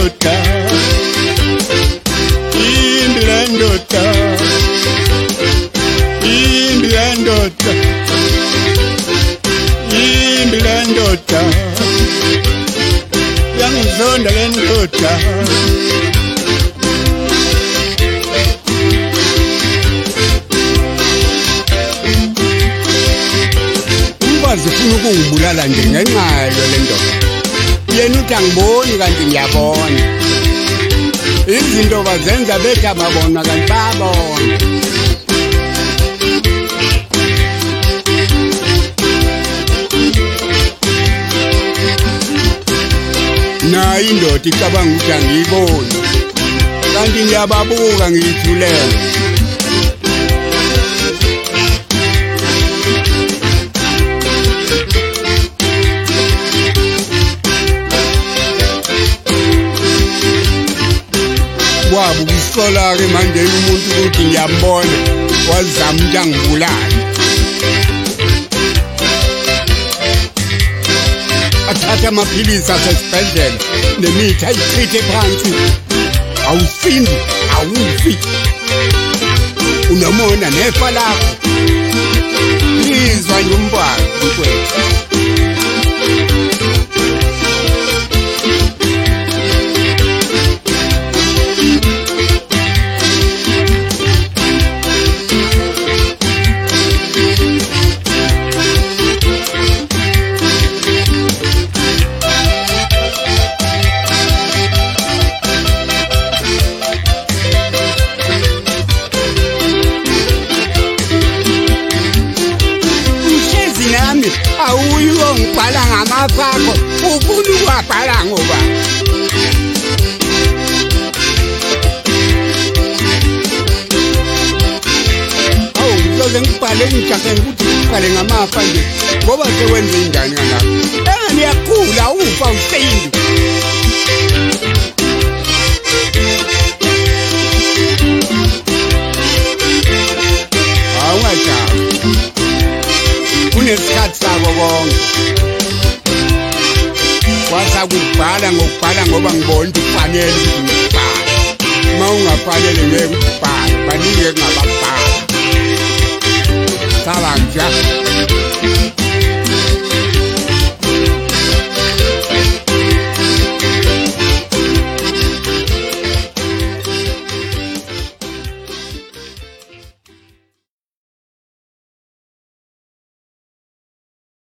lendoda imbi lendoda imbi lendoda imbi lendoda yangizonda lendoda zifuna ukungibulala nje ngenxa yayo le ndoda yena uthi angiboni kanti ngiyabona izinto bazenza bethi ababona kanti babona nayo indoda icabanga ukuthi angiyiboni kanti ngiyababuka ngiyithulela wabo ukusola-ke manje umuntu ukuthi ngiyambona wazama ukuthi angibulale athatha amaphilisi asesibhedlela nemithi ayichithe phansi awusindi awufi unomona nefa lakho izwa nje umbhalo mfowethu awuyiwo ngibhala ngamafako ufuna ukwabhala ngoba ngizoze ngibhale ngijake ukuthi ngibhale ngamafa nje ngoba sewenze injani ngalapho ngiyakhula ufa useyindi awungajabu kunesikhathi sabo konke wasakubhala ngokubhala ngoba ngibona ukuthi kufanele ukuthi ngibhale uma ungafanele ngeke ubhale baningi engababhala saba nje